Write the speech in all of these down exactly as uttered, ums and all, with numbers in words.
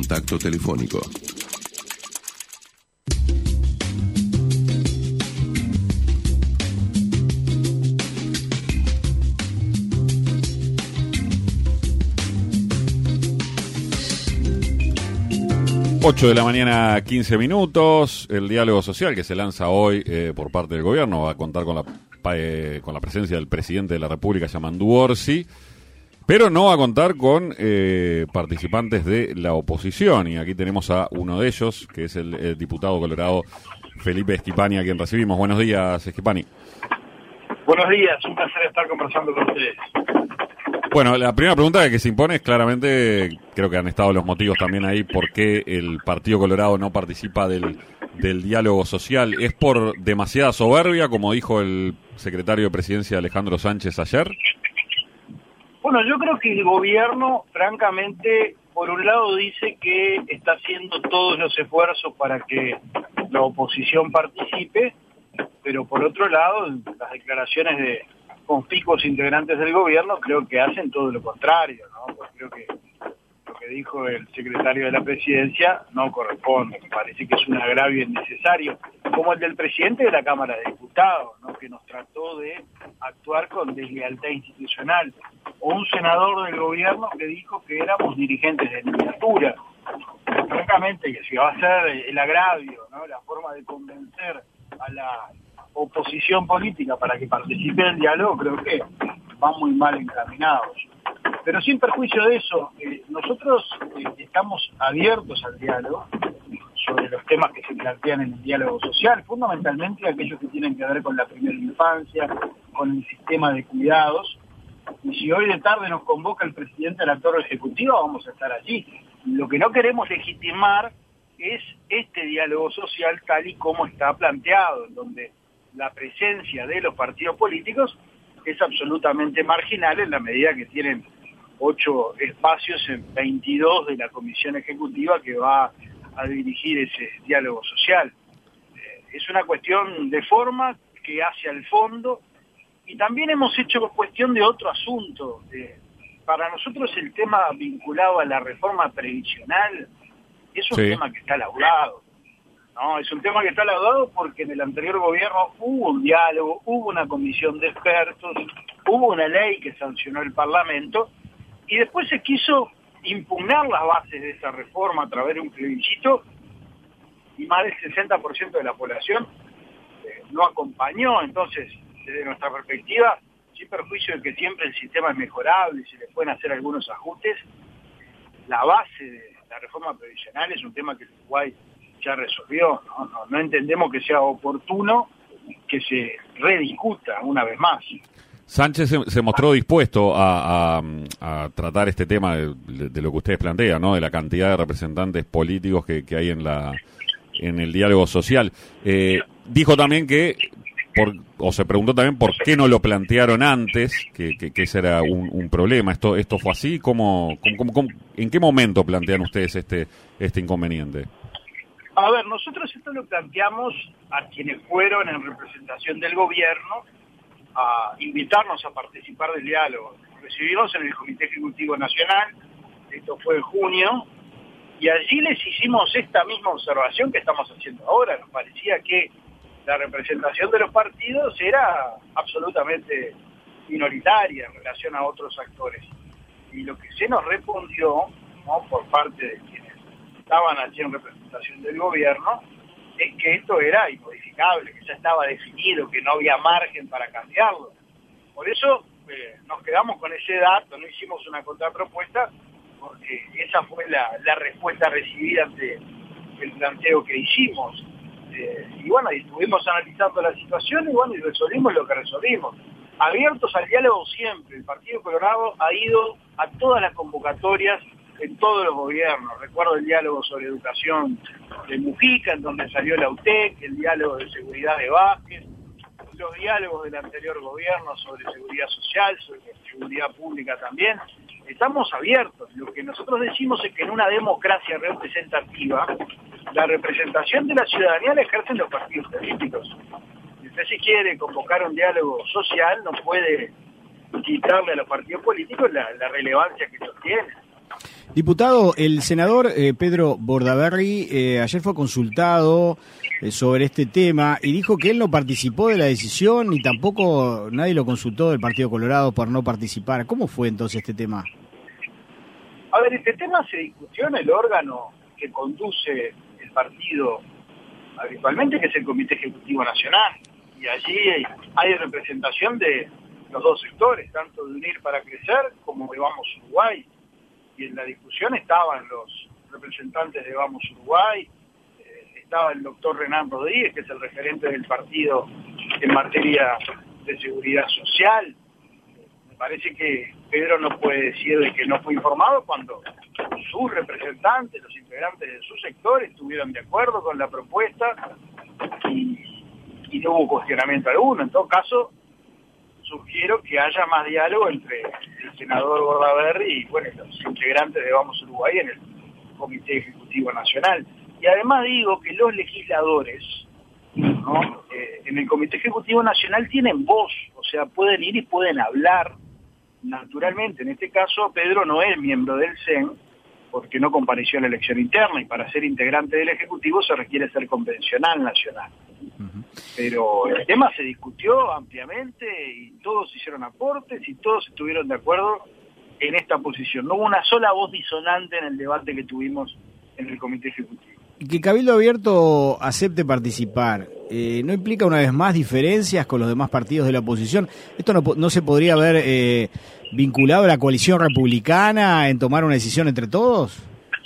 contacto telefónico. ocho de la mañana, quince minutos. El diálogo social que se lanza hoy eh, por parte del gobierno va a contar con la, eh, con la presencia del presidente de la República, Yamandu Orsi, pero no va a contar con eh, participantes de la oposición. Y aquí tenemos a uno de ellos, que es el, el diputado colorado Felipe Schipani, a quien recibimos. Buenos días, Schipani. Buenos días, un placer estar conversando con ustedes. Bueno, la primera pregunta que se impone es claramente, creo que han estado los motivos también ahí, por qué el Partido Colorado no participa del, del diálogo social. ¿Es por demasiada soberbia, como dijo el secretario de Presidencia Alejandro Sánchez ayer? Bueno, yo creo que el gobierno, francamente, por un lado dice que está haciendo todos los esfuerzos para que la oposición participe, pero por otro lado, las declaraciones de conspicuos integrantes del gobierno creo que hacen todo lo contrario, ¿no? Porque creo que lo que dijo el secretario de la Presidencia no corresponde, me parece que es un agravio innecesario, como el del presidente de la Cámara de Diputados, ¿no? Que nos trató de actuar con deslealtad institucional, o un senador del gobierno que dijo que éramos dirigentes de miniatura. Francamente, que si va a ser el agravio, ¿no? La forma de convencer a la oposición política para que participe en el diálogo, creo que van muy mal encaminados. Pero sin perjuicio de eso, eh, nosotros eh, estamos abiertos al diálogo sobre los temas que se plantean en el diálogo social, fundamentalmente aquellos que tienen que ver con la primera infancia, con el sistema de cuidados. Y si hoy de tarde nos convoca el presidente del actor ejecutivo, vamos a estar allí. Lo que no queremos legitimar es este diálogo social tal y como está planteado, en donde la presencia de los partidos políticos es absolutamente marginal en la medida que tienen ocho espacios en veintidós de la comisión ejecutiva que va a dirigir ese diálogo social. Eh, es una cuestión de forma que hace al fondo, y también hemos hecho cuestión de otro asunto. Eh, para nosotros el tema vinculado a la reforma previsional es un sí. tema que está laudado. No, es un tema que está laudado porque en el anterior gobierno hubo un diálogo, hubo una comisión de expertos, hubo una ley que sancionó el Parlamento, y después se quiso impugnar las bases de esa reforma a través de un plebiscito, y más del sesenta por ciento de la población eh, no acompañó. Entonces, desde nuestra perspectiva, sin perjuicio de que siempre el sistema es mejorable y se le pueden hacer algunos ajustes, la base de la reforma previsional es un tema que el Uruguay ya resolvió, ¿no? No, no entendemos que sea oportuno que se rediscuta una vez más. Sánchez se, se mostró dispuesto a, a, a tratar este tema de, de lo que ustedes plantean, ¿no? De la cantidad de representantes políticos que, que hay en la en el diálogo social. Eh, dijo también que, por, o se preguntó también por qué no lo plantearon antes, que, que, que ese era un, un problema. ¿Esto esto fue así? ¿Cómo, cómo, cómo, cómo, ¿En qué momento plantean ustedes este este inconveniente? A ver, nosotros esto lo planteamos a quienes fueron en representación del gobierno a invitarnos a participar del diálogo. Recibimos en el Comité Ejecutivo Nacional, esto fue en junio, y allí les hicimos esta misma observación que estamos haciendo ahora. Nos parecía que la representación de los partidos era absolutamente minoritaria en relación a otros actores. Y lo que se nos respondió, ¿no?, por parte de quienes estaban allí en representación del gobierno, es que esto era inmodificable, que ya estaba definido, que no había margen para cambiarlo. Por eso eh, nos quedamos con ese dato, no hicimos una contrapropuesta, porque esa fue la, la respuesta recibida ante el planteo que hicimos. Eh, y bueno, y estuvimos analizando la situación y bueno, y resolvimos lo que resolvimos. Abiertos al diálogo siempre, el Partido Colorado ha ido a todas las convocatorias en todos los gobiernos. Recuerdo el diálogo sobre educación de Mujica, en donde salió la U T E C, el diálogo de seguridad de Vázquez, los diálogos del anterior gobierno sobre seguridad social, sobre seguridad pública también. Estamos abiertos. Lo que nosotros decimos es que en una democracia representativa, la representación de la ciudadanía la ejercen los partidos políticos. Si usted si quiere convocar un diálogo social, no puede quitarle a los partidos políticos la, la relevancia que ellos tienen. Diputado, el senador eh, Pedro Bordaberry eh, ayer fue consultado eh, sobre este tema y dijo que él no participó de la decisión ni tampoco nadie lo consultó del Partido Colorado por no participar. ¿Cómo fue entonces este tema? A ver, este tema se discutió en el órgano que conduce el partido habitualmente, que es el Comité Ejecutivo Nacional, y allí hay representación de los dos sectores, tanto de Unir para Crecer como de Vamos Uruguay. Y en la discusión estaban los representantes de Vamos Uruguay, eh, estaba el doctor Renan Rodríguez, que es el referente del partido en materia de seguridad social. Me parece que Pedro no puede decir de que no fue informado cuando sus representantes, los integrantes de su sector, estuvieron de acuerdo con la propuesta y, y no hubo cuestionamiento alguno. En todo caso, sugiero que haya más diálogo entre el senador Bordaberry y bueno, los integrantes de Vamos Uruguay en el Comité Ejecutivo Nacional. Y además digo que los legisladores, ¿no? eh, en el Comité Ejecutivo Nacional tienen voz, o sea, pueden ir y pueden hablar naturalmente. En este caso, Pedro no es miembro del C E N porque no compareció en la elección interna, y para ser integrante del Ejecutivo se requiere ser convencional nacional. Uh-huh. Pero el tema se discutió ampliamente y todos hicieron aportes y todos estuvieron de acuerdo en esta posición. No hubo una sola voz disonante en el debate que tuvimos en el Comité Ejecutivo. Que Cabildo Abierto acepte participar, eh, ¿no implica una vez más diferencias con los demás partidos de la oposición? ¿Esto no, no se podría haber eh, vinculado a la coalición republicana en tomar una decisión entre todos?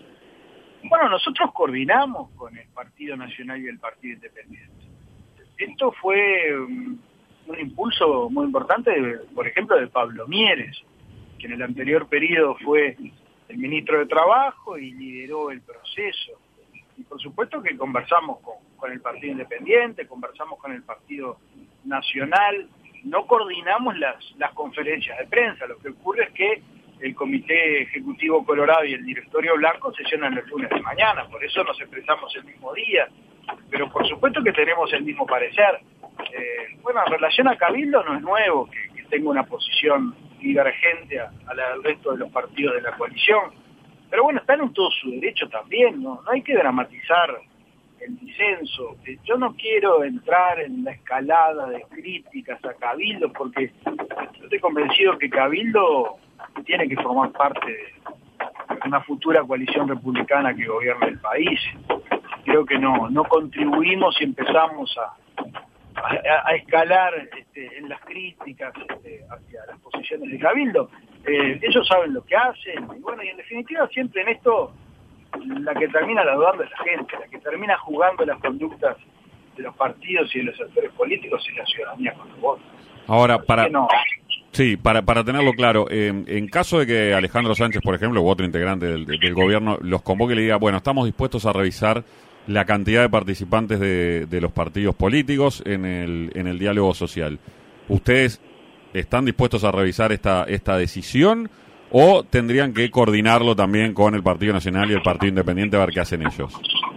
Bueno, nosotros coordinamos con el Partido Nacional y el Partido Independiente. Esto fue um, un impulso muy importante, de, por ejemplo, de Pablo Mieres, que en el anterior periodo fue el ministro de Trabajo y lideró el proceso. Y por supuesto que conversamos con, con el Partido Independiente, conversamos con el Partido Nacional, no coordinamos las, las conferencias de prensa. Lo que ocurre es que el Comité Ejecutivo Colorado y el Directorio Blanco sesionan los lunes de mañana, por eso nos expresamos el mismo día, pero por supuesto que tenemos el mismo parecer. Eh, bueno, en relación a Cabildo no es nuevo que, que tenga una posición divergente a, a la del resto de los partidos de la coalición. Pero bueno, están en todo su derecho también, ¿no? No hay que dramatizar el disenso. Yo no quiero entrar en la escalada de críticas a Cabildo, porque yo estoy convencido que Cabildo tiene que formar parte de una futura coalición republicana que gobierne el país. Creo que no, no contribuimos y empezamos a, a, a escalar este, en las críticas este, hacia las posiciones de Cabildo. Eh, ellos saben lo que hacen, y bueno, y en definitiva siempre en esto la que termina laudando es la gente, la que termina jugando las conductas de los partidos y de los actores políticos y la ciudadanía con los votos. Ahora, para no. sí, para para tenerlo claro, eh, en caso de que Alejandro Sánchez, por ejemplo, u otro integrante del, del gobierno, los convoque y le diga, bueno, estamos dispuestos a revisar la cantidad de participantes de, de los partidos políticos en el en el diálogo social, ¿ustedes están dispuestos a revisar esta esta decisión o tendrían que coordinarlo también con el Partido Nacional y el Partido Independiente a ver qué hacen ellos?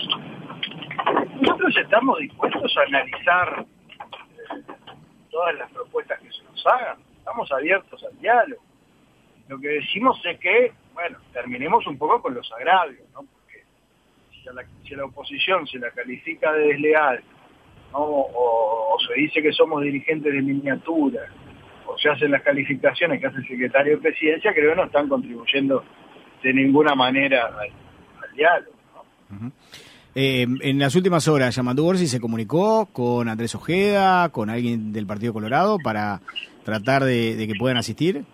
Nosotros estamos dispuestos a analizar eh, todas las propuestas que se nos hagan, estamos abiertos al diálogo. Lo que decimos es que, bueno, terminemos un poco con los agravios, ¿no? Porque si a la, si a la oposición se la califica de desleal, ¿no? o, o se dice que somos dirigentes de miniatura, o se hacen las calificaciones que hace el secretario de Presidencia, creo que no están contribuyendo de ninguna manera al, al diálogo, ¿no? Uh-huh. Eh, en las últimas horas, Yamandu Orsi se comunicó con Andrés Ojeda, con alguien del Partido Colorado, para tratar de, de que puedan asistir.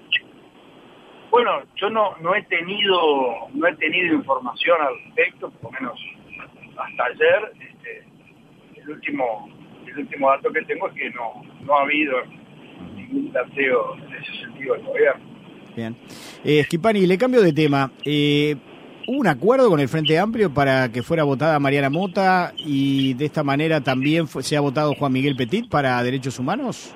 Bueno, yo no no he tenido no he tenido información al respecto, por lo menos hasta ayer. Este, el último el último dato que tengo es que no no ha habido ningún planteo en ese sentido del gobierno. Bien. Eh, Schipani, le cambio de tema. Eh, ¿Hubo un acuerdo con el Frente Amplio para que fuera votada Mariana Mota y de esta manera también fue, se ha votado Juan Miguel Petit para Derechos Humanos?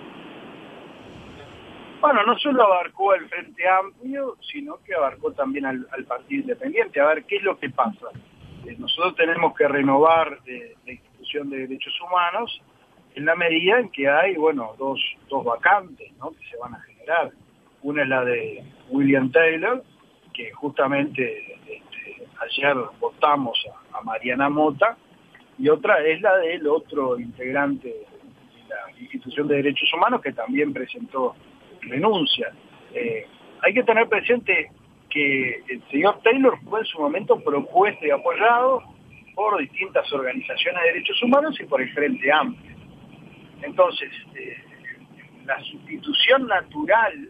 Bueno, no solo abarcó al Frente Amplio, sino que abarcó también al, al Partido Independiente. A ver, ¿qué es lo que pasa? Eh, nosotros tenemos que renovar eh, la institución de derechos humanos en la medida en que hay, bueno, dos, dos vacantes, ¿no?, que se van a generar. Una es la de William Taylor que justamente este, ayer votamos a, a Mariana Mota, y otra es la del otro integrante de la Institución de Derechos Humanos que también presentó renuncia. Eh, hay que tener presente que el señor Taylor fue en su momento propuesto y apoyado por distintas organizaciones de derechos humanos y por el Frente Amplio. Entonces, eh, la sustitución natural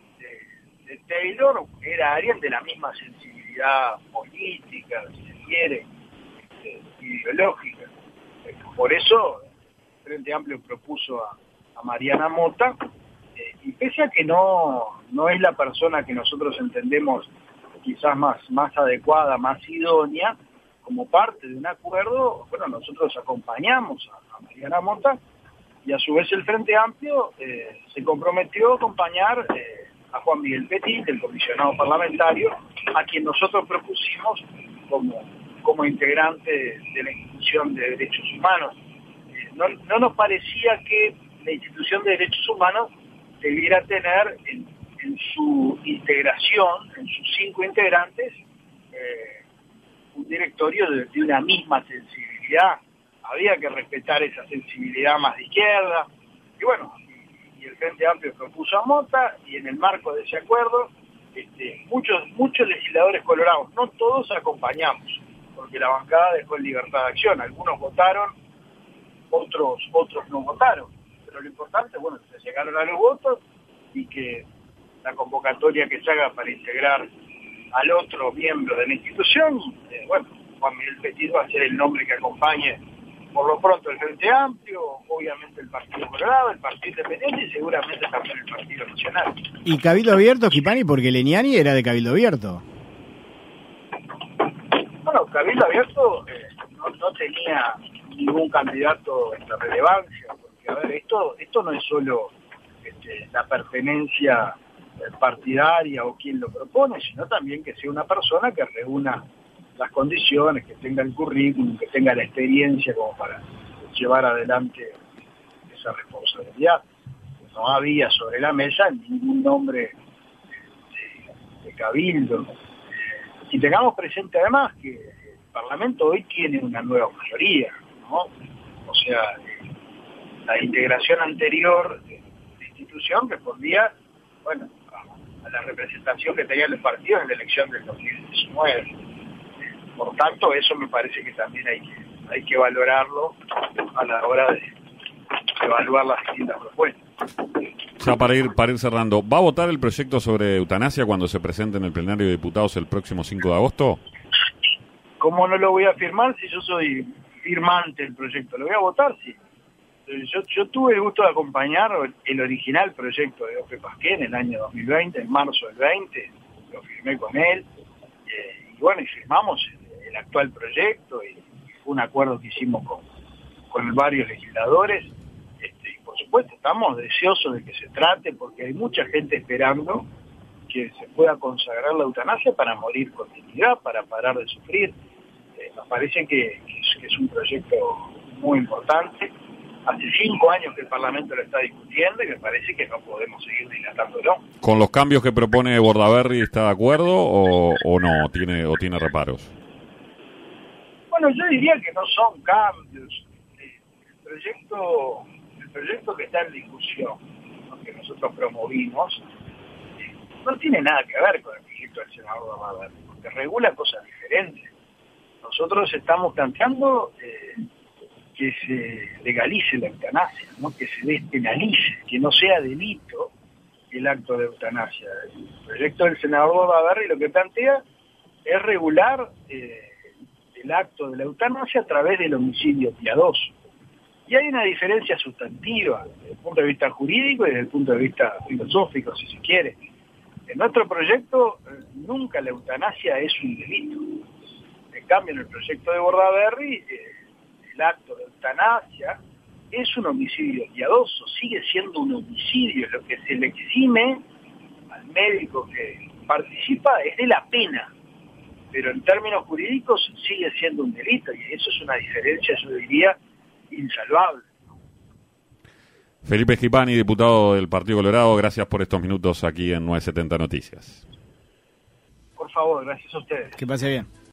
de, de Taylor era alguien de la misma sensibilidad política, si se quiere, eh, ideológica. Por eso, el Frente Amplio propuso a, a Mariana Mota, eh, y pese a que no, no es la persona que nosotros entendemos quizás más, más adecuada, más idónea, como parte de un acuerdo, bueno, nosotros acompañamos a, a Mariana Mota, y a su vez el Frente Amplio eh, se comprometió a acompañar eh, a Juan Miguel Petit, el comisionado parlamentario, a quien nosotros propusimos como, como integrante de, de la Institución de Derechos Humanos. Eh, no, no nos parecía que la Institución de Derechos Humanos debiera tener en, en su integración, en sus cinco integrantes, eh, un directorio de, de una misma sensibilidad. Había que respetar esa sensibilidad más de izquierda, y bueno, y, y el Frente Amplio propuso a Mota, y en el marco de ese acuerdo, este, muchos muchos legisladores colorados, no todos acompañamos, porque la bancada dejó en libertad de acción, algunos votaron, otros otros no votaron, pero lo importante, bueno, que se llegaron a los votos, y que la convocatoria que se haga para integrar al otro miembro de la institución, eh, bueno, Juan Miguel Petit va a ser el nombre que acompañe por lo pronto el Frente Amplio, obviamente el Partido Colorado, el Partido Independiente y seguramente también el Partido Nacional. ¿Y Cabildo Abierto, Schipani? Porque Leniani era de Cabildo Abierto. Bueno, Cabildo Abierto eh, no, no tenía ningún candidato de relevancia, porque a ver, esto esto no es solo este, la pertenencia partidaria o quien lo propone, sino también que sea una persona que reúna las condiciones, que tenga el currículum, que tenga la experiencia como para llevar adelante esa responsabilidad. No había sobre la mesa ningún nombre de, de cabildo. Y tengamos presente además que el Parlamento hoy tiene una nueva mayoría, ¿no? O sea, la integración anterior de la institución respondía, bueno, a la representación que tenían los partidos en la elección del dos mil diecinueve. Por tanto, eso me parece que también hay que, hay que valorarlo a la hora de, de evaluar las distintas propuestas. Ya para ir, para ir cerrando, ¿va a votar el proyecto sobre eutanasia cuando se presente en el plenario de diputados el próximo cinco de agosto? ¿Cómo no lo voy a firmar si yo soy firmante del proyecto? ¿Lo voy a votar? Sí. Yo, yo tuve el gusto de acompañar el original proyecto de Ope Pasqué en el año dos mil veinte, en marzo del veinte, lo firmé con él, eh, y bueno, y firmamos el, el actual proyecto, y fue un acuerdo que hicimos con, con varios legisladores, este, y por supuesto estamos deseosos de que se trate, porque hay mucha gente esperando que se pueda consagrar la eutanasia para morir con dignidad, para parar de sufrir. Eh, nos parece que, que, es, que es un proyecto muy importante. Hace cinco años que el Parlamento lo está discutiendo y me parece que no podemos seguir dilatándolo. ¿Con los cambios que propone Bordaberry está de acuerdo o, o no, tiene o tiene reparos? Bueno, yo diría que no son cambios. El proyecto, el proyecto que está en discusión, ¿no?, que nosotros promovimos, no tiene nada que ver con el proyecto del senador Bordaberry, porque regula cosas diferentes. Nosotros estamos planteando Eh, que se legalice la eutanasia, ¿no?, que se despenalice, que no sea delito el acto de eutanasia. El proyecto del senador Bordaberry lo que plantea es regular eh, el acto de la eutanasia a través del homicidio piadoso. Y hay una diferencia sustantiva desde el punto de vista jurídico y desde el punto de vista filosófico, si se quiere. En nuestro proyecto eh, nunca la eutanasia es un delito. En cambio, en el proyecto de Bordaberry, eh, el acto de eutanasia es un homicidio piadoso, sigue siendo un homicidio. Lo que se le exime al médico que participa es de la pena, pero en términos jurídicos sigue siendo un delito, y eso es una diferencia, yo diría, insalvable. Felipe Schipani, diputado del Partido Colorado, gracias por estos minutos aquí en nueve setenta Noticias. Por favor. favor, gracias a ustedes. Que pase bien.